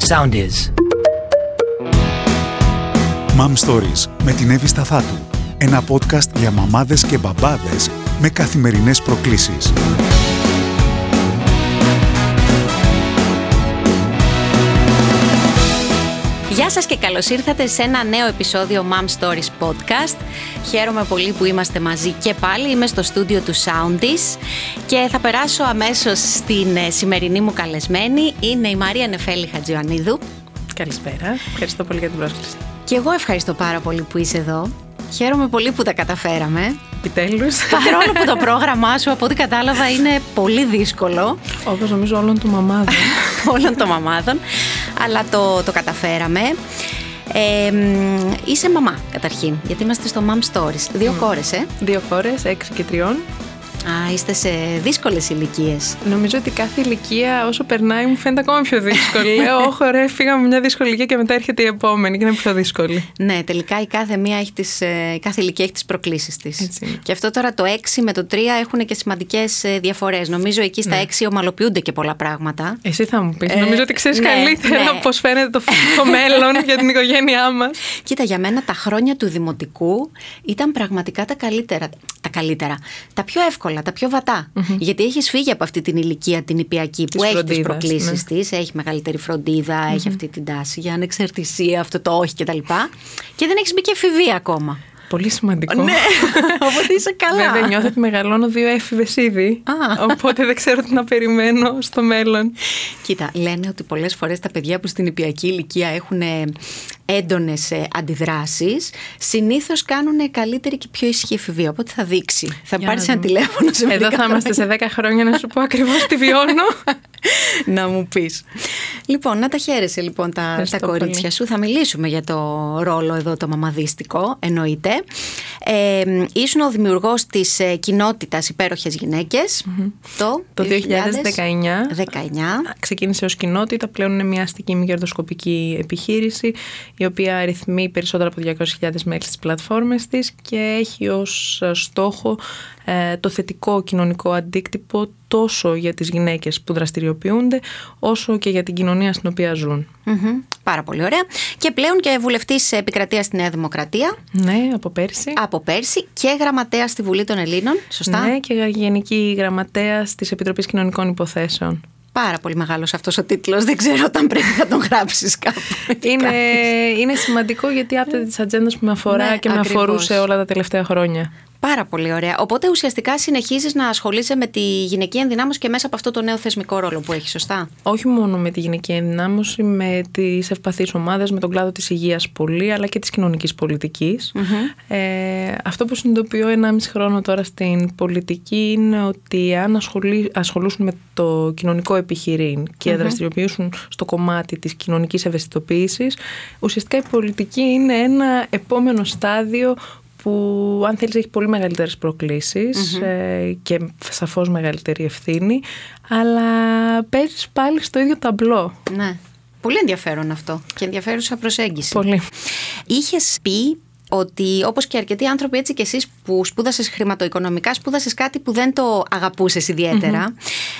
sound is. Mom Stories με την Εύη Σταθάτου. Ένα podcast για μαμάδες και μπαμπάδες με καθημερινές προκλήσεις. Γεια σας και καλώς ήρθατε σε ένα νέο επεισόδιο Mom Stories Podcast. Χαίρομαι πολύ που είμαστε μαζί και πάλι. Είμαι στο στούντιο του Soundis και θα περάσω αμέσως στην σημερινή μου καλεσμένη. Είναι η Μαρία Νεφέλη Χατζιωαννίδου. Καλησπέρα. Ευχαριστώ πολύ για την πρόσκληση. Και εγώ ευχαριστώ πάρα πολύ που είσαι εδώ. Χαίρομαι πολύ που τα καταφέραμε. Επιτέλους. Παρόλο που το πρόγραμμά σου, από ό,τι κατάλαβα, είναι πολύ δύσκολο. Όπως νομίζω όλων των μαμάδων. Όλων των μαμάδων. Αλλά το καταφέραμε. Είσαι μαμά, καταρχήν, γιατί είμαστε στο Mom Stories. 2 κόρες, 2 κόρες, 6 και 3. Είστε σε δύσκολες ηλικίες. Νομίζω ότι κάθε ηλικία όσο περνάει μου φαίνεται ακόμα πιο δύσκολη. Λέω, όχι, ωραία, φύγαμε μια δύσκολη ηλικία και μετά έρχεται η επόμενη και είναι πιο δύσκολη. Ναι, τελικά η κάθε ηλικία έχει τις προκλήσεις της. Και αυτό τώρα το 6 με το 3 έχουν και σημαντικές διαφορές. Νομίζω εκεί στα 6 ομαλοποιούνται και πολλά πράγματα. Εσύ θα μου πεις. Νομίζω ότι ξέρεις καλύτερα πώς φαίνεται το μέλλον για την οικογένειά μας. Κοίτα, για μένα τα χρόνια του δημοτικού ήταν πραγματικά τα καλύτερα. Τα πιο εύκολα. Τα πιο βατά. Γιατί έχεις φύγει από αυτή την ηλικία την νηπιακή που έχει τις προκλήσεις της, έχει μεγαλύτερη φροντίδα, έχει αυτή την τάση για ανεξαρτησία, αυτό το όχι κτλ. Και δεν έχεις μπει και εφηβεία ακόμα. Πολύ σημαντικό. Ναι, οπότε είσαι καλά. Βέβαια, νιώθω ότι μεγαλώνω 2 έφηβες ήδη. Οπότε δεν ξέρω τι να περιμένω στο μέλλον. Κοίτα, λένε ότι πολλές φορές τα παιδιά που στην νηπιακή ηλικία έχουν έντονες αντιδράσεις, συνήθως κάνουν καλύτερη και πιο ισχυρή εφηβεία. Οπότε θα δείξει. Θα πάρεις ένα τηλέφωνο σε μερικά. Εδώ θα είμαστε σε 10 χρόνια να σου πω ακριβώς τι βιώνω. Να μου πεις. Λοιπόν, να τα χαίρεσαι λοιπόν τα κορίτσια πολύ. σου. Θα μιλήσουμε για το ρόλο εδώ το μαμαδίστικο, εννοείται. Ήσουν ο δημιουργός της κοινότητας Υπέροχες Γυναίκες το 2019. Ξεκίνησε ως κοινότητα, πλέον είναι μια αστική μη κερδοσκοπική επιχείρηση η οποία αριθμεί περισσότερα από 200.000 μέλη στις πλατφόρμες της και έχει ως στόχο το θετικό κοινωνικό αντίκτυπο τόσο για τις γυναίκες που δραστηριοποιούνται όσο και για την κοινωνία στην οποία ζουν. Πάρα πολύ ωραία. Και πλέον και βουλευτής επικρατείας στη Νέα Δημοκρατία. Ναι, από πέρσι. Και γραμματέα στη Βουλή των Ελλήνων, σωστά. Ναι, και γενική γραμματέα της Επιτροπής Κοινωνικών Υποθέσεων. Πάρα πολύ μεγάλος αυτός ο τίτλος. Δεν ξέρω όταν πρέπει να τον γράψεις κάπου. Είναι σημαντικό γιατί άπτεται της ατζέντας που με αφορά και με αφορούσε όλα τα τελευταία χρόνια. Πάρα πολύ ωραία. Οπότε ουσιαστικά συνεχίζεις να ασχολείσαι με τη γυναική ενδυνάμωση και μέσα από αυτό το νέο θεσμικό ρόλο που έχεις, σωστά. Όχι μόνο με τη γυναική ενδυνάμωση, με τις ευπαθείς ομάδες, με τον κλάδο της υγείας πολύ, αλλά και της κοινωνικής πολιτικής. Αυτό που συνειδητοποιώ 1,5 χρόνο τώρα στην πολιτική είναι ότι αν ασχολούσουν με το κοινωνικό επιχειρήν και δραστηριοποιήσουν στο κομμάτι της κοινωνικής ευαισθητοποίησης, ουσιαστικά η πολιτική είναι ένα επόμενο στάδιο που αν θέλεις έχει πολύ μεγαλύτερες προκλήσεις και σαφώς μεγαλύτερη ευθύνη, αλλά παίζεις πάλι στο ίδιο ταμπλό. Ναι, πολύ ενδιαφέρον αυτό και ενδιαφέρουσα προσέγγιση. Πολύ. Είχες πει ότι όπως και αρκετοί άνθρωποι, έτσι και εσείς που σπούδασες χρηματοοικονομικά, σπούδασες κάτι που δεν το αγαπούσες ιδιαίτερα.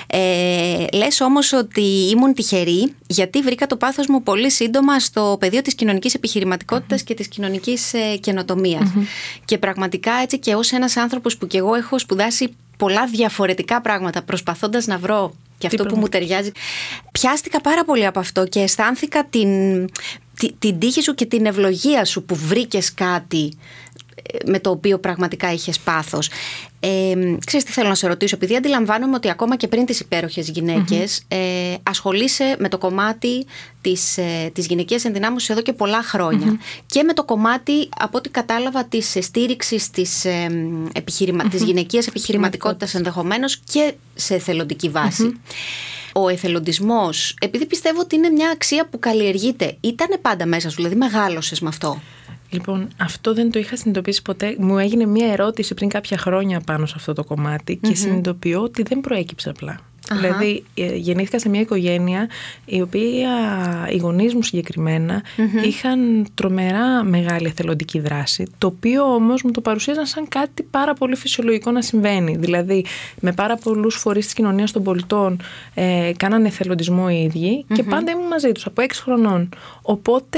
Λες όμως ότι ήμουν τυχερή γιατί βρήκα το πάθος μου πολύ σύντομα στο πεδίο της κοινωνικής επιχειρηματικότητας και της κοινωνικής καινοτομίας. Και πραγματικά έτσι και ως ένας άνθρωπος που κι εγώ έχω σπουδάσει πολλά διαφορετικά πράγματα προσπαθώντας να βρω και αυτό που μου ταιριάζει, πιάστηκα πάρα πολύ από αυτό και αισθάνθηκα την τύχη σου και την ευλογία σου που βρήκες κάτι με το οποίο πραγματικά είχες πάθος. Ξέρεις τι θέλω να σε ρωτήσω, επειδή αντιλαμβάνομαι ότι ακόμα και πριν τις υπέροχες γυναίκες ασχολείσαι με το κομμάτι της γυναικείας ενδυνάμωσης εδώ και πολλά χρόνια και με το κομμάτι, από ό,τι κατάλαβα, της στήριξης της γυναικείας επιχειρηματικότητας ενδεχομένως και σε εθελοντική βάση. Ο εθελοντισμός, επειδή πιστεύω ότι είναι μια αξία που καλλιεργείται, ήτανε πάντα μέσα σου, δηλαδή μεγάλωσες με αυτό? Λοιπόν, αυτό δεν το είχα συνειδητοποιήσει ποτέ. Μου έγινε μια ερώτηση πριν κάποια χρόνια πάνω σε αυτό το κομμάτι και συνειδητοποιώ ότι δεν προέκυψε απλά. Δηλαδή, γεννήθηκα σε μια οικογένεια η οποία οι γονείς μου συγκεκριμένα είχαν τρομερά μεγάλη εθελοντική δράση, το οποίο όμως μου το παρουσίαζαν σαν κάτι πάρα πολύ φυσιολογικό να συμβαίνει. Δηλαδή, με πάρα πολλούς φορείς της κοινωνίας των πολιτών κάνανε εθελοντισμό οι ίδιοι και πάντα ήμουν μαζί τους από 6 χρονών. Οπότε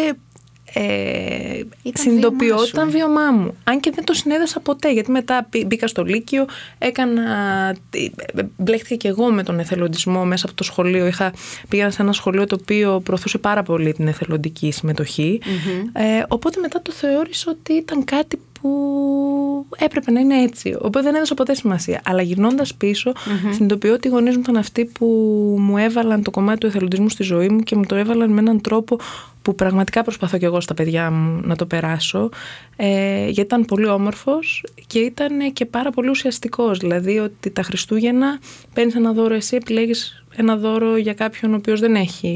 συνειδητοποιόταν βίωμά μου. Αν και δεν το συνέδεσα ποτέ, γιατί μετά μπήκα στο Λύκειο, μπλέχτηκα και εγώ με τον εθελοντισμό μέσα από το σχολείο. Πήγαινα σε ένα σχολείο το οποίο προωθούσε πάρα πολύ την εθελοντική συμμετοχή. Οπότε μετά το θεώρησα ότι ήταν κάτι που έπρεπε να είναι έτσι. Οπότε δεν έδωσα ποτέ σημασία. Αλλά γυρνώντας πίσω, συνειδητοποιώ ότι οι γονείς μου ήταν αυτοί που μου έβαλαν το κομμάτι του εθελοντισμού στη ζωή μου και μου το έβαλαν με έναν τρόπο που πραγματικά προσπαθώ και εγώ στα παιδιά μου να το περάσω, γιατί ήταν πολύ όμορφος και ήταν και πάρα πολύ ουσιαστικός. Δηλαδή ότι τα Χριστούγεννα παίρνεις ένα δώρο εσύ, επιλέγεις ένα δώρο για κάποιον ο οποίος δεν έχει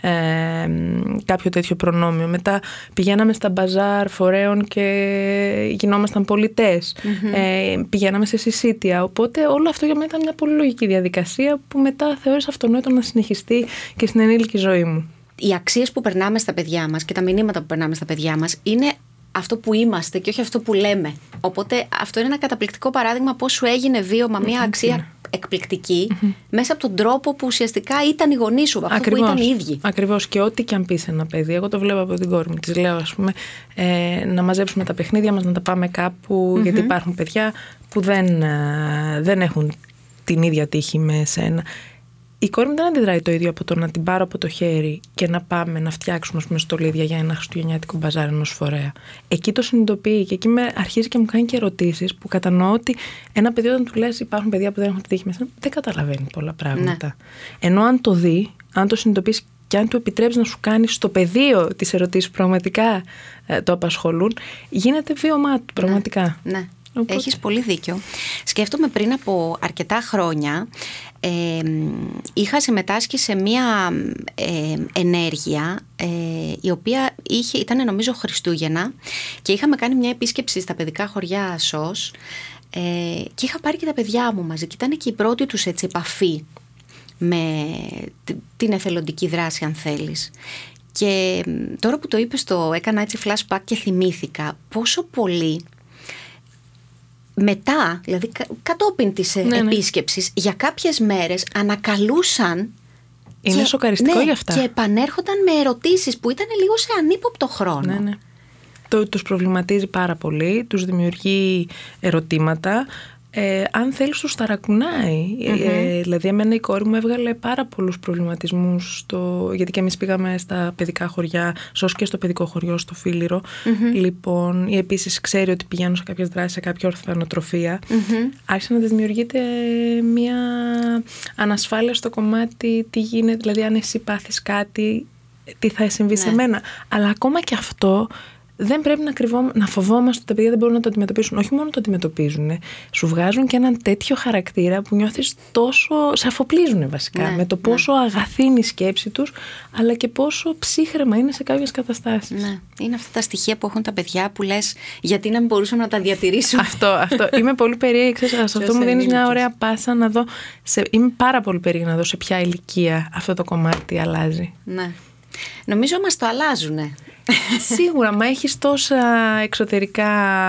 κάποιο τέτοιο προνόμιο. Μετά πηγαίναμε στα μπαζάρ φορέων και γινόμασταν πολιτές. Πηγαίναμε σε συσίτια. Οπότε όλο αυτό για μένα ήταν μια πολύ λογική διαδικασία που μετά θεώρησα αυτονόητο να συνεχιστεί και στην ενήλικη ζωή μου. Οι αξίες που περνάμε στα παιδιά μας και τα μηνύματα που περνάμε στα παιδιά μας είναι αυτό που είμαστε και όχι αυτό που λέμε. Οπότε αυτό είναι ένα καταπληκτικό παράδειγμα πώς σου έγινε βίωμα μια αξία εκπληκτική μέσα από τον τρόπο που ουσιαστικά ήταν οι γονείς σου, αυτό που ήταν οι ίδιοι. Ακριβώς, και ό,τι και αν πεις ένα παιδί, εγώ το βλέπω από την κόρη μου, της λέω ας πούμε να μαζέψουμε τα παιχνίδια μας, να τα πάμε κάπου, γιατί υπάρχουν παιδιά που δεν έχουν την ίδια τύχη με σένα. Η κόρη μου δεν αντιδράει το ίδιο από το να την πάρω από το χέρι και να πάμε να φτιάξουμε, ας πούμε, στολίδια για ένα χριστουγεννιάτικο μπαζάρ ενός φορέα. Εκεί το συνειδητοποιεί και εκεί αρχίζει και μου κάνει και ερωτήσεις που κατανοώ ότι ένα παιδί, όταν του λες υπάρχουν παιδιά που δεν έχουν τη τύχη μέσα, δεν καταλαβαίνει πολλά πράγματα. Ναι. Ενώ αν το δει, αν το συνειδητοποιήσει και αν του επιτρέψει να σου κάνει στο πεδίο τις ερωτήσεις που πραγματικά το απασχολούν, γίνεται βίωμά του πραγματικά. Ναι. Οπότε... Έχεις πολύ δίκιο. Σκέφτομαι πριν από αρκετά χρόνια είχα συμμετάσχει σε μία ενέργεια η οποία ήταν νομίζω Χριστούγεννα και είχαμε κάνει μια επίσκεψη στα παιδικά χωριά ΣΟΣ και είχα πάρει και τα παιδιά μου μαζί και ήταν και η πρώτη τους έτσι επαφή με την εθελοντική δράση, αν θέλεις. Και τώρα που το είπες, το έκανα έτσι flashback και θυμήθηκα πόσο πολύ μετά, δηλαδή κατόπιν της επίσκεψης, για κάποιες μέρες ανακαλούσαν. Είναι σοκαριστικό γι' αυτά. Και επανέρχονταν με ερωτήσεις που ήταν λίγο σε ανύποπτο χρόνο. Ναι. Τους προβληματίζει πάρα πολύ, τους δημιουργεί ερωτήματα. Αν θέλεις τους ταρακουνάει. Δηλαδή εμένα η κόρη μου έβγαλε πάρα πολλούς προβληματισμούς γιατί και εμείς πήγαμε στα παιδικά χωριά, ΣΟΣ και στο παιδικό χωριό στο Φίλιρο. Λοιπόν, ή επίσης ξέρει ότι πηγαίνουν σε κάποιες δράσεις, σε κάποια ορφανοτροφία. Άρχισε να δημιουργείται μια ανασφάλεια στο κομμάτι τι γίνεται, δηλαδή αν εσύ πάθεις κάτι, τι θα συμβεί σε μένα. Αλλά ακόμα και αυτό δεν πρέπει να φοβόμαστε ότι τα παιδιά δεν μπορούν να το αντιμετωπίσουν. Όχι μόνο το αντιμετωπίζουν, σου βγάζουν και έναν τέτοιο χαρακτήρα που νιώθεις τόσο. Σε αφοπλίζουν βασικά με το πόσο αγαθή είναι η σκέψη τους, αλλά και πόσο ψύχραιμα είναι σε κάποιες καταστάσεις. Ναι. Είναι αυτά τα στοιχεία που έχουν τα παιδιά που λες, γιατί να μην μπορούσαμε να τα διατηρήσουμε. Αυτό. Είμαι πολύ περίεργη. Αυτό μου δίνει μια ωραία πάσα να δω. Είμαι πάρα πολύ περίεργη να δω σε ποια ηλικία αυτό το κομμάτι αλλάζει. Ναι. Νομίζω μας το αλλάζουνε. Σίγουρα, μα έχεις τόσα εξωτερικά,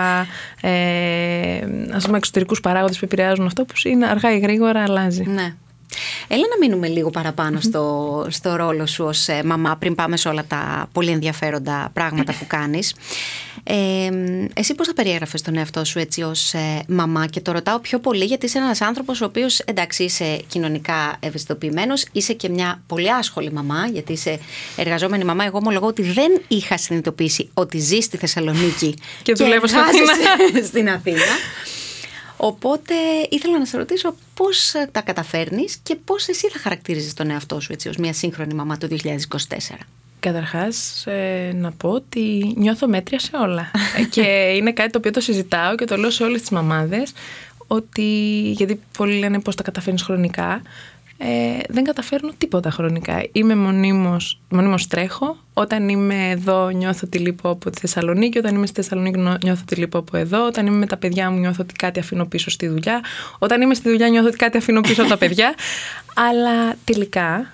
ας πούμε, εξωτερικούς παράγοντες που επηρεάζουν αυτό, που είναι αργά ή γρήγορα αλλάζει. Ναι. Έλα να μείνουμε λίγο παραπάνω στο ρόλο σου ως μαμά, πριν πάμε σε όλα τα πολύ ενδιαφέροντα πράγματα που κάνεις. Εσύ πώς θα περιέγραφες τον εαυτό σου έτσι ως μαμά? Και το ρωτάω πιο πολύ γιατί είσαι ένας άνθρωπος ο οποίος, εντάξει, είσαι κοινωνικά ευαισθητοποιημένος, είσαι και μια πολύ άσχολη μαμά, γιατί είσαι εργαζόμενη μαμά. Εγώ ομολογώ ότι δεν είχα συνειδητοποιήσει ότι ζεις στη Θεσσαλονίκη και δουλεύω στην Αθήνα. Οπότε ήθελα να σε ρωτήσω πώς τα καταφέρνεις και πώς εσύ θα χαρακτήριζες τον εαυτό σου έτσι ως μια σύγχρονη μαμά το 2024. Καταρχάς, να πω ότι νιώθω μέτρια σε όλα. Και είναι κάτι το οποίο το συζητάω και το λέω σε όλες τις μαμάδες, ότι, γιατί πολλοί λένε πώς τα καταφέρνεις χρονικά. δεν καταφέρνω τίποτα χρονικά. Είμαι μονίμως τρέχω. Όταν είμαι εδώ νιώθω ότι λείπω από τη Θεσσαλονίκη. Όταν είμαι στη Θεσσαλονίκη νιώθω ότι λείπω από εδώ. Όταν είμαι με τα παιδιά μου νιώθω ότι κάτι αφήνω πίσω στη δουλειά. Όταν είμαι στη δουλειά νιώθω ότι κάτι αφήνω πίσω από τα παιδιά. Αλλά τελικά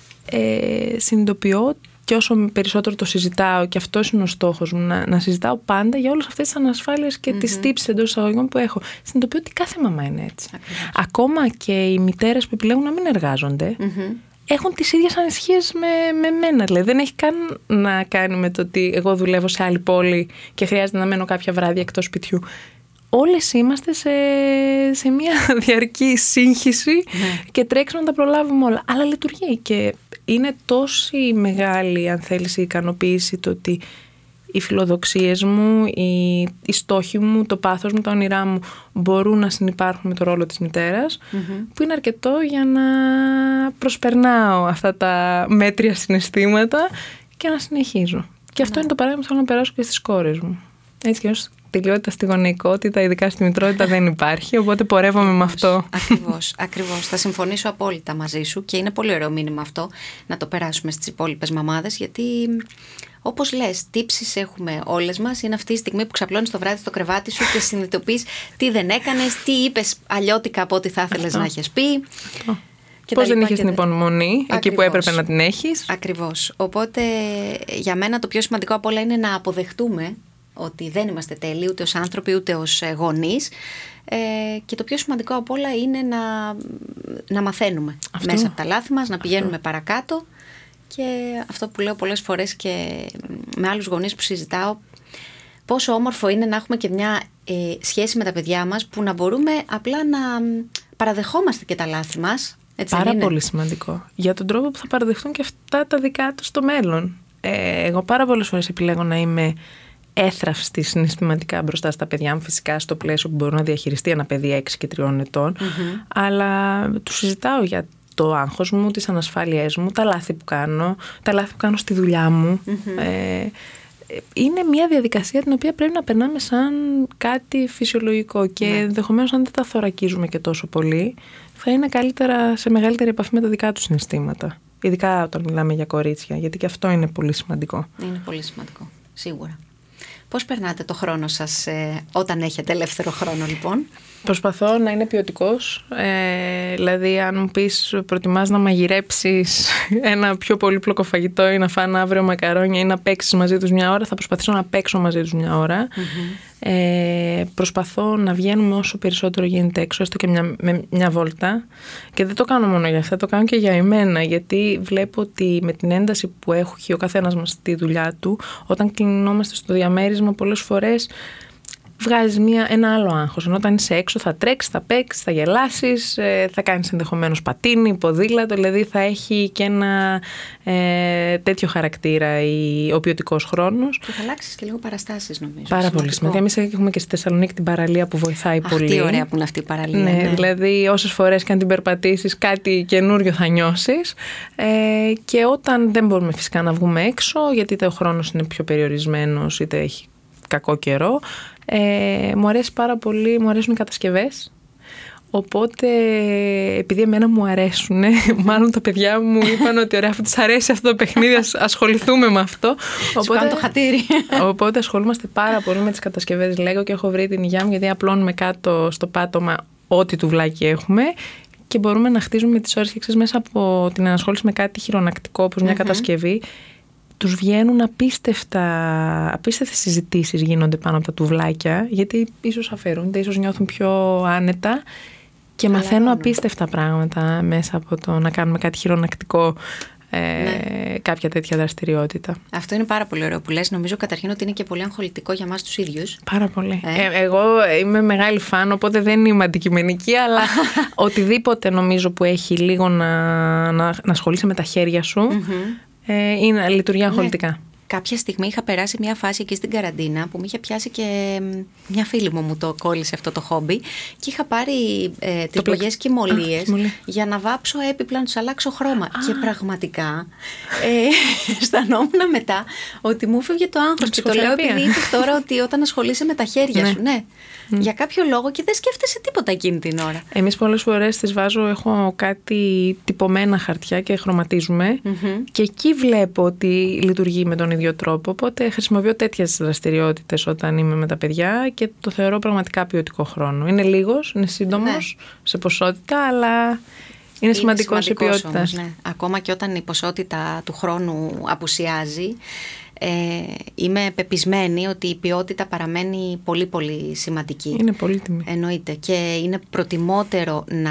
συνειδητοποιώ, και όσο περισσότερο το συζητάω, και αυτός είναι ο στόχος μου, να συζητάω πάντα για όλες αυτές τις ανασφάλειες και τις τύψεις εντός εισαγωγικών που έχω. Συνειδητοποιώ ότι κάθε μαμά είναι έτσι. Ακόμα και οι μητέρες που επιλέγουν να μην εργάζονται έχουν τις ίδιες ανησυχίες με μένα. Δηλαδή δεν έχει καν να κάνει με το ότι εγώ δουλεύω σε άλλη πόλη και χρειάζεται να μένω κάποια βράδια εκτός σπιτιού. Όλες είμαστε σε μια διαρκή σύγχυση και τρέξουμε να τα προλάβουμε όλα. Αλλά λειτουργεί και είναι τόση μεγάλη, αν θέλεις, η ικανοποίηση το ότι οι φιλοδοξίες μου, οι στόχοι μου, το πάθος μου, τα όνειρά μου μπορούν να συνυπάρχουν με το ρόλο της μητέρας, που είναι αρκετό για να προσπερνάω αυτά τα μέτρια συναισθήματα και να συνεχίζω. Και αυτό είναι το παράδειγμα που θέλω να περάσω και στις κόρες μου. Έτσι κι αλλιώς τελειότητα στη γονεϊκότητα, ειδικά στη μητρότητα, δεν υπάρχει, οπότε πορεύομαι με αυτό. Ακριβώς. Θα συμφωνήσω απόλυτα μαζί σου και είναι πολύ ωραίο μήνυμα αυτό να το περάσουμε στις υπόλοιπες μαμάδες, γιατί όπως λες, τύψεις έχουμε όλες μας. Είναι αυτή η στιγμή που ξαπλώνεις το βράδυ στο κρεβάτι σου και συνειδητοποιείς τι δεν έκανες, τι είπες αλλιώτικα από ό,τι θα ήθελες να έχεις πει. Πώς δεν είχες την υπομονή εκεί που έπρεπε να την έχεις. Ακριβώς. Οπότε για μένα το πιο σημαντικό απ' όλα είναι να αποδεχτούμε ότι δεν είμαστε τέλειοι ούτε ως άνθρωποι ούτε ως γονείς, και το πιο σημαντικό απ' όλα είναι να μαθαίνουμε μέσα από τα λάθη μας, να πηγαίνουμε παρακάτω. Και αυτό που λέω πολλές φορές και με άλλους γονείς που συζητάω, πόσο όμορφο είναι να έχουμε και μια σχέση με τα παιδιά μας που να μπορούμε απλά να παραδεχόμαστε και τα λάθη μας. Έτσι πάρα πολύ σημαντικό. Για τον τρόπο που θα παραδεχτούν και αυτά τα δικά τους στο μέλλον. Εγώ πάρα πολλές φορές επιλέγω να είμαι έθραυστη συναισθηματικά μπροστά στα παιδιά μου, φυσικά στο πλαίσιο που μπορώ να διαχειριστεί ένα παιδί 6 και 3 ετών, αλλά τους συζητάω για το άγχος μου, τις ανασφάλειές μου, τα λάθη που κάνω στη δουλειά μου. Είναι μια διαδικασία την οποία πρέπει να περνάμε σαν κάτι φυσιολογικό και ενδεχομένως αν δεν τα θωρακίζουμε και τόσο πολύ, θα είναι καλύτερα σε μεγαλύτερη επαφή με τα δικά τους συναισθήματα. Ειδικά όταν μιλάμε για κορίτσια, γιατί και αυτό είναι πολύ σημαντικό. Είναι πολύ σημαντικό, σίγουρα. Πώς περνάτε το χρόνο σας όταν έχετε ελεύθερο χρόνο, λοιπόν? Προσπαθώ να είναι ποιοτικός. Δηλαδή, αν μου πεις προτιμάς να μαγειρέψεις ένα πιο πολύπλοκο φαγητό ή να φάνε αύριο μακαρόνια ή να παίξεις μαζί τους μια ώρα, θα προσπαθήσω να παίξω μαζί τους μια ώρα. Προσπαθώ να βγαίνουμε όσο περισσότερο γίνεται έξω, έστω και με μια βόλτα. Και δεν το κάνω μόνο για αυτά, το κάνω και για εμένα. Γιατί βλέπω ότι με την ένταση που έχει ο καθένας μας στη δουλειά του, όταν κλεινόμαστε στο διαμέρισμα, πολλές φορές βγάζεις ένα άλλο άγχος. Ενώ όταν είσαι έξω θα τρέξεις, θα παίξεις, θα γελάσεις, θα κάνεις ενδεχομένως πατίνι, ποδήλατο, δηλαδή θα έχει και ένα τέτοιο χαρακτήρα ο ποιοτικός χρόνος. Και θα αλλάξεις και λίγο παραστάσεις, νομίζω. Πάρα πολύ σημαντικό. Εμείς έχουμε και στη Θεσσαλονίκη την παραλία που βοηθάει πολύ. Τι ωραία που είναι αυτή η παραλία. Ναι, δηλαδή όσες φορές και αν την περπατήσεις κάτι καινούριο θα νιώσεις. Και όταν δεν μπορούμε φυσικά να βγούμε έξω, γιατί είτε ο χρόνος είναι πιο περιορισμένος, είτε έχει κακό καιρό, μου αρέσει πάρα πολύ, μου αρέσουν οι κατασκευές. Οπότε, επειδή εμένα μου αρέσουν, μάλλον τα παιδιά μου είπαν ότι ωραία, αφού τους αρέσει αυτό το παιχνίδι, ασχοληθούμε με αυτό. Οπότε το χατήρι. Οπότε ασχολούμαστε πάρα πολύ με τις κατασκευές Lego και έχω βρει την υγειά μου, γιατί απλώνουμε κάτω στο πάτωμα ό,τι τουβλάκι έχουμε και μπορούμε να χτίζουμε τις ώρες και μέσα από την ενασχόληση με κάτι χειρονακτικό, όπως μια κατασκευή. Τους βγαίνουν απίστευτες συζητήσεις γίνονται πάνω από τα τουβλάκια, γιατί ίσως αφαιρούνται, ίσως νιώθουν πιο άνετα και μαθαίνω απίστευτα πράγματα μέσα από το να κάνουμε κάτι χειρονακτικό, κάποια τέτοια δραστηριότητα. Αυτό είναι πάρα πολύ ωραίο που λες. Νομίζω καταρχήν ότι είναι και πολύ αγχολητικό για μας τους ίδιους. Πάρα πολύ. Εγώ είμαι μεγάλη φαν, οπότε δεν είμαι αντικειμενική, αλλά οτιδήποτε νομίζω που έχει λίγο να ασχολείσαι με τα χέρια σου, λειτουργεί αγχολητικά. κάποια στιγμή είχα περάσει μια φάση εκεί στην καραντίνα που με είχε πιάσει και μια φίλη μου το κόλλησε αυτό το χόμπι και είχα πάρει τις μπογιές κυμολίες για να βάψω έπιπλα, να τους αλλάξω χρώμα. Και πραγματικά αισθανόμουν μετά ότι μου φεύγε το άγχος. Και το λέω επειδή είπες τώρα ότι όταν ασχολείσαι με τα χέρια σου, ναι. Για κάποιο λόγο και δεν σκέφτεσαι τίποτα εκείνη την ώρα. Εμείς πολλές φορές τις βάζω, έχω κάτι τυπωμένα χαρτιά και χρωματίζουμε και εκεί βλέπω ότι λειτουργεί με τον ίδιο τρόπο. Οπότε χρησιμοποιώ τέτοιες δραστηριότητες όταν είμαι με τα παιδιά και το θεωρώ πραγματικά ποιοτικό χρόνο. Είναι λίγος, είναι σύντομος σε ποσότητα, αλλά είναι σημαντικός σε ποιότητα. Όμως, ναι. Ακόμα και όταν η ποσότητα του χρόνου απουσιάζει, είμαι πεπισμένη ότι η ποιότητα παραμένει πολύ πολύ σημαντική. Είναι πολύτιμη. Εννοείται. Και είναι προτιμότερο να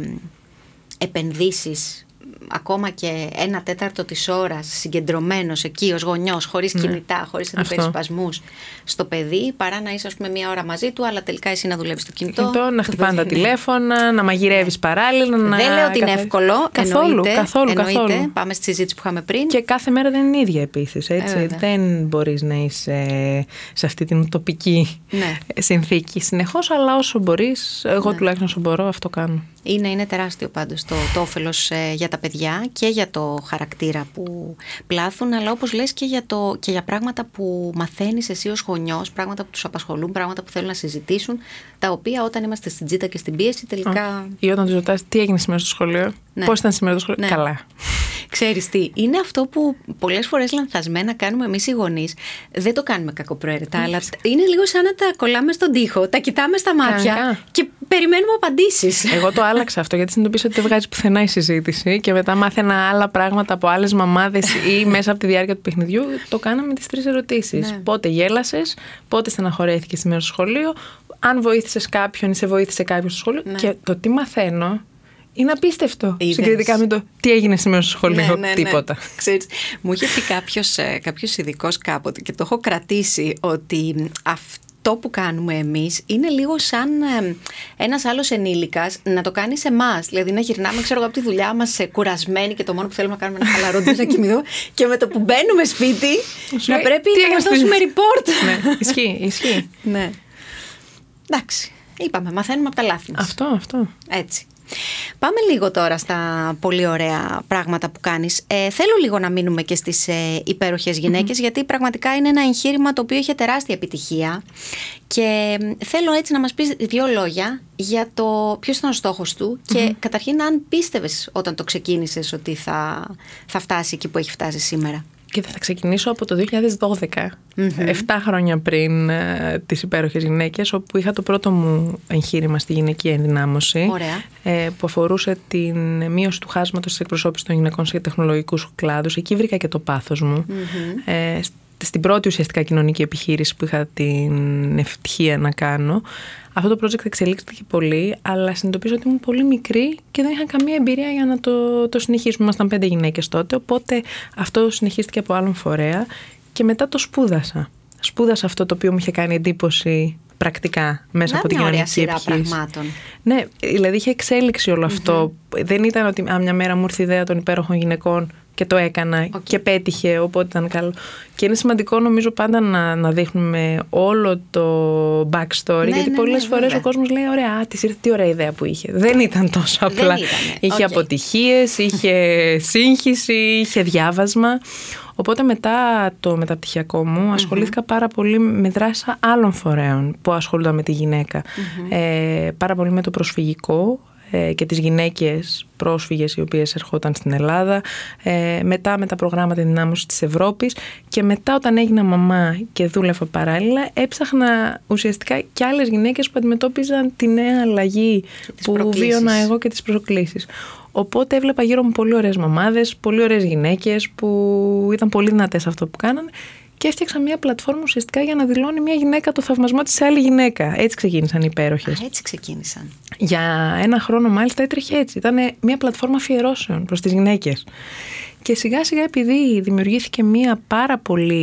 επενδύσεις ακόμα και 1/4 της ώρας συγκεντρωμένος εκεί ως γονιός, χωρίς κινητά, χωρίς αντιπερισπασμούς στο παιδί, παρά να είσαι ας πούμε μία ώρα μαζί του, αλλά τελικά εσύ να δουλεύεις στο κινητό. Να χτυπάνε τα τηλέφωνα, να μαγειρεύεις παράλληλα. Δεν λέω ότι είναι εύκολο. Καθόλου. Πάμε στη συζήτηση που είχαμε πριν. Και κάθε μέρα δεν είναι ίδια επίσης. Δεν μπορείς να είσαι σε αυτή την τοπική συνθήκη συνεχώς, αλλά όσο μπορείς, εγώ τουλάχιστον όσο μπορώ, αυτό κάνω. Είναι τεράστιο πάντως το όφελος για τα παιδιά και για το χαρακτήρα που πλάθουν, αλλά όπως λες και για πράγματα που μαθαίνεις εσύ ως γονιός, πράγματα που τους απασχολούν, πράγματα που θέλουν να συζητήσουν, τα οποία όταν είμαστε στην τζίτα και στην πίεση τελικά... Ή όταν τους ρωτάς τι έγινε σήμερα στο σχολείο, πώς ήταν σήμερα το σχολείο, καλά. Ξέρεις τι, είναι αυτό που πολλές φορές λανθασμένα κάνουμε εμείς οι γονείς. Δεν το κάνουμε κακοπροαίρετα, αλλά είναι λίγο σαν να τα κολλάμε στον τοίχο, τα κοιτάμε στα μάτια και περιμένουμε απαντήσεις. Εγώ το άλλαξα αυτό, γιατί συνειδητοποίησα ότι δεν βγάζει πουθενά η συζήτηση και μετά μάθαινα άλλα πράγματα από άλλες μαμάδες ή μέσα από τη διάρκεια του παιχνιδιού. Το κάναμε με τις 3 ερωτήσεις. Πότε γέλασες, πότε στεναχωρέθηκες σήμερα στο σχολείο, αν βοήθησες κάποιον ή σε βοήθησε κάποιος στο σχολείο. Και το τι μαθαίνω είναι απίστευτο. Συγκριτικά με το τι έγινε σήμερα στο σχολείο. Τίποτα. Ξέρεις, μου είχε πει κάποιος ειδικός κάποτε και το έχω κρατήσει, ότι αυτό που κάνουμε εμείς είναι λίγο σαν ένας άλλος ενήλικας να το κάνει σε εμάς. Δηλαδή να γυρνάμε, ξέρω εγώ, από τη δουλειά μας κουρασμένοι και το μόνο που θέλουμε να κάνουμε είναι να χαλαρώνουμε, να κοιμηθούμε, και με το που μπαίνουμε σπίτι να πρέπει να μας δώσουμε report. Ναι, ισχύει. Ναι. Εντάξει, είπαμε, μαθαίνουμε από τα λάθη μας. Αυτό. Έτσι. Πάμε λίγο τώρα στα πολύ ωραία πράγματα που κάνεις. Θέλω λίγο να μείνουμε και στις υπέροχες γυναίκες, γιατί πραγματικά είναι ένα εγχείρημα το οποίο είχε τεράστια επιτυχία και θέλω έτσι να μας πεις 2 λόγια για το ποιος ήταν ο στόχος του και καταρχήν αν πίστευες όταν το ξεκίνησες ότι θα φτάσει εκεί που έχει φτάσει σήμερα. Και θα ξεκινήσω από το 2012, 7 χρόνια πριν τις υπέροχες γυναίκες, όπου είχα το πρώτο μου εγχείρημα στη γυναική ενδυνάμωση, που αφορούσε την μείωση του χάσματος της εκπροσώπησης των γυναικών σε τεχνολογικούς κλάδους. Εκεί βρήκα και το πάθος μου. Στην πρώτη ουσιαστικά κοινωνική επιχείρηση που είχα την ευτυχία να κάνω. Αυτό το project εξελίχθηκε πολύ, αλλά συνειδητοποίησα ότι ήμουν πολύ μικρή και δεν είχα καμία εμπειρία για να το συνεχίσουμε. Ήμασταν 5 γυναίκες τότε, οπότε αυτό συνεχίστηκε από άλλον φορέα και μετά το σπούδασα. Σπούδασα αυτό το οποίο μου είχε κάνει εντύπωση πρακτικά μέσα από την κοινωνική επιχείρηση. Πραγμάτων. Ναι, δηλαδή είχε εξέλιξη όλο αυτό. Δεν ήταν ότι μια μέρα μου ήρθε η ιδέα των υπέροχων γυναικών και το έκανα και πέτυχε, οπότε ήταν καλό. Και είναι σημαντικό νομίζω πάντα να δείχνουμε όλο το backstory, γιατί πολλές φορές ο κόσμος λέει ωραία, της ήρθε, τι ωραία ιδέα που είχε. Δεν ήταν τόσο απλά. Είχε αποτυχίες, είχε σύγχυση, είχε διάβασμα. Οπότε μετά το μεταπτυχιακό μου ασχολήθηκα πάρα πολύ με δράσεις άλλων φορέων που ασχολούνταν με τη γυναίκα. Πάρα πολύ με το προσφυγικό και τις γυναίκες πρόσφυγες οι οποίες ερχόταν στην Ελλάδα, μετά με τα προγράμματα ενδυνάμωσης της Ευρώπης και μετά όταν έγινα μαμά και δούλευα παράλληλα έψαχνα ουσιαστικά και άλλες γυναίκες που αντιμετώπιζαν τη νέα αλλαγή που βίωνα εγώ και τις προκλήσεις. Οπότε έβλεπα γύρω μου πολύ ωραίες μαμάδες, πολύ ωραίες γυναίκες που ήταν πολύ δυνατές αυτό που κάνανε και έφτιαξα μια πλατφόρμα ουσιαστικά για να δηλώνει μια γυναίκα το θαυμασμό της σε άλλη γυναίκα. Έτσι ξεκίνησαν οι υπέροχες. Έτσι ξεκίνησαν. Για 1 χρόνο μάλιστα έτρεχε έτσι. Ήταν μια πλατφόρμα αφιερώσεων προς τις γυναίκες. Και σιγά σιγά επειδή δημιουργήθηκε μια πάρα πολύ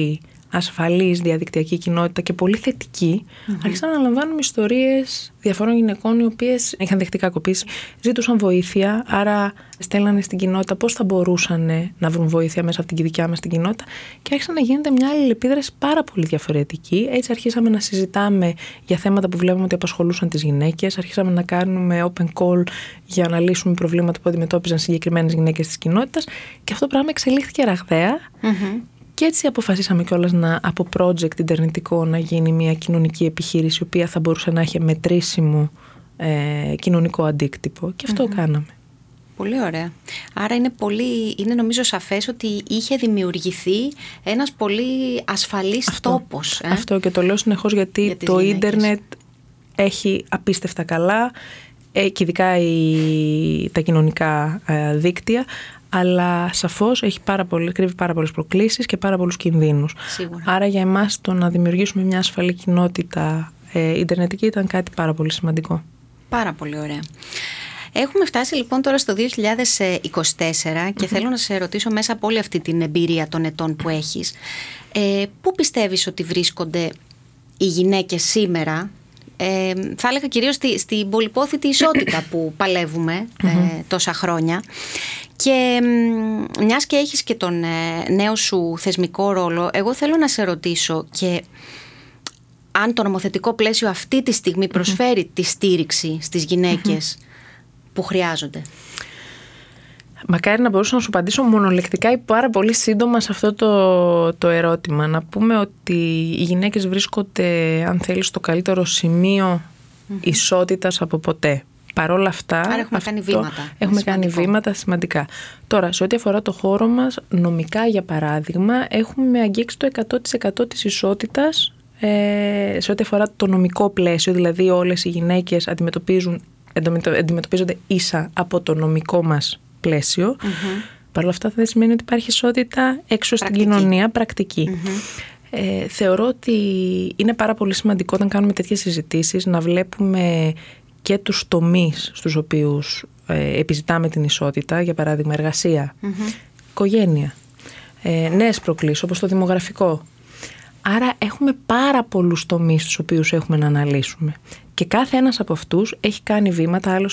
ασφαλής διαδικτυακή κοινότητα και πολύ θετική, άρχισαν να λαμβάνουμε ιστορίες διαφόρων γυναικών οι οποίες είχαν δεχτεί κακοποίηση, ζήτουσαν βοήθεια, άρα στέλνανε στην κοινότητα πώς θα μπορούσαν να βρουν βοήθεια μέσα από την δικιά μας την κοινότητα και άρχισαν να γίνεται μια αλληλεπίδραση πάρα πολύ διαφορετική. Έτσι αρχίσαμε να συζητάμε για θέματα που βλέπουμε ότι απασχολούσαν τις γυναίκες, αρχίσαμε να κάνουμε open call για να λύσουμε προβλήματα που αντιμετώπιζαν συγκεκριμένες γυναίκες της κοινότητας και αυτό το πράγμα εξελίχθηκε ραγδαία. Και έτσι αποφασίσαμε κιόλας από project ιντερνετικό να γίνει μια κοινωνική επιχείρηση η οποία θα μπορούσε να έχει μετρήσιμο κοινωνικό αντίκτυπο και αυτό κάναμε. Πολύ ωραία. Άρα είναι νομίζω σαφές ότι είχε δημιουργηθεί ένας πολύ ασφαλής τόπος. Αυτό και το λέω συνεχώς γιατί το ίντερνετ έχει απίστευτα καλά και ειδικά τα κοινωνικά δίκτυα, αλλά σαφώς κρύβει πάρα πολλές προκλήσεις και πάρα πολλούς κινδύνους. Σίγουρα. Άρα για εμάς το να δημιουργήσουμε μια ασφαλή κοινότητα ιντερνετική ήταν κάτι πάρα πολύ σημαντικό. Πάρα πολύ ωραία. Έχουμε φτάσει λοιπόν τώρα στο 2024 και θέλω να σε ρωτήσω μέσα από όλη αυτή την εμπειρία των ετών που έχεις, πού πιστεύεις ότι βρίσκονται οι γυναίκες σήμερα, θα έλεγα κυρίως στην πολυπόθητη ισότητα που παλεύουμε τόσα χρόνια, και μιας και έχεις και τον νέο σου θεσμικό ρόλο, εγώ θέλω να σε ρωτήσω και αν το νομοθετικό πλαίσιο αυτή τη στιγμή προσφέρει τη στήριξη στις γυναίκες που χρειάζονται. Μακάρι να μπορούσα να σου απαντήσω μονολεκτικά ή πάρα πολύ σύντομα σε αυτό το ερώτημα. Να πούμε ότι οι γυναίκες βρίσκονται, αν θέλεις, στο καλύτερο σημείο ισότητας από ποτέ. Παρ' όλα αυτά, άρα έχουμε κάνει βήματα. Έχουμε κάνει βήματα σημαντικά. Τώρα, σε ό,τι αφορά το χώρο μας, νομικά για παράδειγμα, έχουμε αγγίξει το 100% της ισότητας σε ό,τι αφορά το νομικό πλαίσιο, δηλαδή όλες οι γυναίκες αντιμετωπίζονται ίσα από το νομικό μας πλαίσιο. Παρ' όλα αυτά δεν σημαίνει ότι υπάρχει ισότητα έξω στην κοινωνία, πρακτική. Θεωρώ ότι είναι πάρα πολύ σημαντικό όταν κάνουμε τέτοιες συζητήσεις να βλέπουμε και τους τομείς στους οποίους επιζητάμε την ισότητα, για παράδειγμα εργασία, οικογένεια, νέες προκλήσεις όπως το δημογραφικό. Άρα έχουμε πάρα πολλούς τομείς στους οποίους έχουμε να αναλύσουμε. Και κάθε ένας από αυτούς έχει κάνει βήματα, άλλο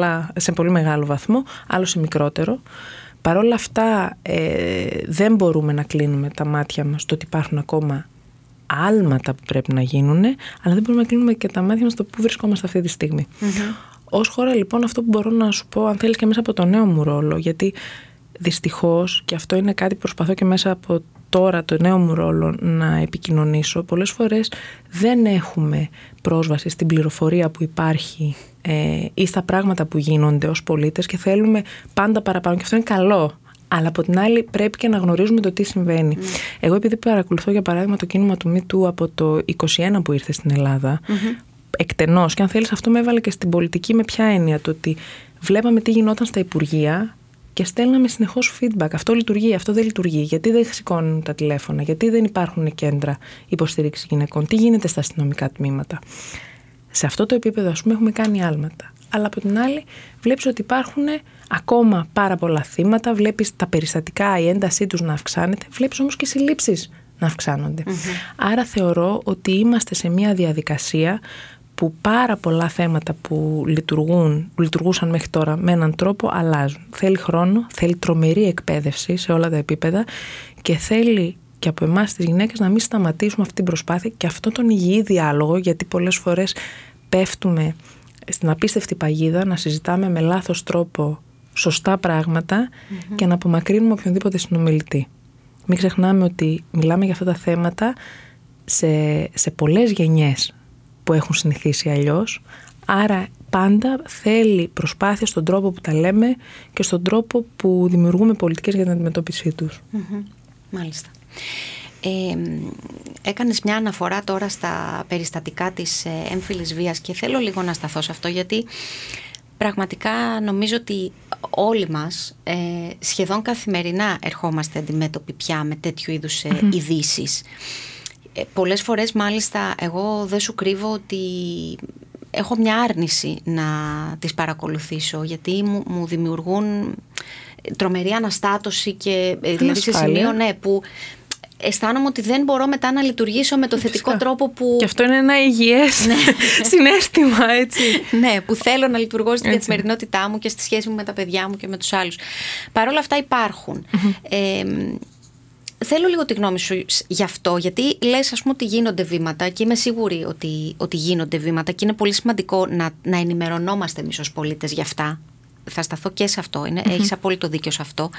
σε πολύ μεγάλο βαθμό, άλλο σε μικρότερο. Παρ' όλα αυτά δεν μπορούμε να κλείνουμε τα μάτια μας στο ότι υπάρχουν ακόμα άλματα που πρέπει να γίνουν, αλλά δεν μπορούμε να κλείνουμε και τα μάτια μας στο που βρισκόμαστε αυτή τη στιγμή. Ως χώρα λοιπόν αυτό που μπορώ να σου πω, αν θέλεις και μέσα από το νέο μου ρόλο, γιατί δυστυχώς, και αυτό είναι κάτι που προσπαθώ και μέσα από τώρα το νέο μου ρόλο να επικοινωνήσω, πολλές φορές δεν έχουμε πρόσβαση στην πληροφορία που υπάρχει ή στα πράγματα που γίνονται ως πολίτες και θέλουμε πάντα παραπάνω και αυτό είναι καλό. Αλλά από την άλλη πρέπει και να γνωρίζουμε το τι συμβαίνει. Εγώ επειδή παρακολουθώ για παράδειγμα το κίνημα του MeToo από το 2021 που ήρθε στην Ελλάδα, εκτενώς, και αν θέλεις αυτό με έβαλε και στην πολιτική με ποια έννοια, το ότι βλέπαμε τι γινόταν στα υπουργεία και στέλναμε συνεχώς feedback. Αυτό λειτουργεί, αυτό δεν λειτουργεί. Γιατί δεν σηκώνουν τα τηλέφωνα, γιατί δεν υπάρχουν κέντρα υποστήριξη γυναικών, τι γίνεται στα αστυνομικά τμήματα. Σε αυτό το επίπεδο, ας πούμε, έχουμε κάνει άλματα. Αλλά από την άλλη, βλέπεις ότι υπάρχουν ακόμα πάρα πολλά θύματα, βλέπεις τα περιστατικά, η έντασή τους να αυξάνεται, βλέπεις όμως και συλλήψεις να αυξάνονται. Άρα θεωρώ ότι είμαστε σε μια διαδικασία που πάρα πολλά θέματα που λειτουργούσαν μέχρι τώρα με έναν τρόπο αλλάζουν. Θέλει χρόνο, θέλει τρομερή εκπαίδευση σε όλα τα επίπεδα και θέλει και από εμάς τις γυναίκες να μην σταματήσουμε αυτή την προσπάθεια και αυτόν τον υγιή διάλογο, γιατί πολλές φορές πέφτουμε στην απίστευτη παγίδα να συζητάμε με λάθος τρόπο σωστά πράγματα και να απομακρύνουμε οποιονδήποτε συνομιλητή. Μην ξεχνάμε ότι μιλάμε για αυτά τα θέματα σε πολλές γενιές που έχουν συνηθίσει αλλιώς, άρα πάντα θέλει προσπάθεια στον τρόπο που τα λέμε και στον τρόπο που δημιουργούμε πολιτικές για την αντιμετώπιση τους. Μάλιστα. Έκανες μια αναφορά τώρα στα περιστατικά της έμφυλης βίας και θέλω λίγο να σταθώ σε αυτό, γιατί πραγματικά νομίζω ότι όλοι μας σχεδόν καθημερινά ερχόμαστε αντιμέτωποι πια με τέτοιου είδους ειδήσεις. Πολλές φορές μάλιστα εγώ δεν σου κρύβω ότι έχω μια άρνηση να τις παρακολουθήσω, γιατί μου δημιουργούν τρομερή αναστάτωση και δηλαδή σε σημείο που αισθάνομαι ότι δεν μπορώ μετά να λειτουργήσω με το θετικό τρόπο που... Και αυτό είναι ένα υγιές συναίσθημα, έτσι. Ναι, που θέλω να λειτουργώ στην καθημερινότητά μου και στη σχέση μου με τα παιδιά μου και με τους άλλους. Παρ' όλα αυτά υπάρχουν. Θέλω λίγο τη γνώμη σου γι' αυτό, γιατί λες, ας πούμε, ότι γίνονται βήματα και είμαι σίγουρη ότι γίνονται βήματα και είναι πολύ σημαντικό να ενημερωνόμαστε εμείς ως πολίτες γι' αυτά. Θα σταθώ και σε αυτό, έχεις απόλυτο δίκιο σε αυτό.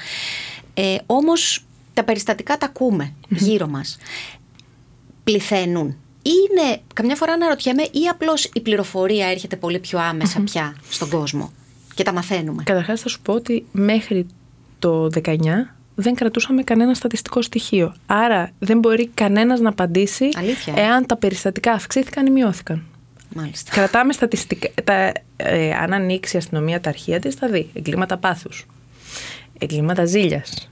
Όμως τα περιστατικά τα ακούμε γύρω μας. Πληθαίνουν. Είναι, καμιά φορά αναρωτιέμαι, ή απλώς η πληροφορία έρχεται πολύ πιο άμεσα πια στον κόσμο και τα μαθαίνουμε. Καταρχάς θα σου πω ότι μέχρι το 19 δεν κρατούσαμε κανένα στατιστικό στοιχείο. Άρα δεν μπορεί κανένας να απαντήσει εάν τα περιστατικά αυξήθηκαν ή μειώθηκαν. Μάλιστα. Κρατάμε στατιστικά. Αν ανοίξει η αστυνομία τα αρχεία της, θα δει εγκλήματα πάθους, εγκλήματα ζήλιας.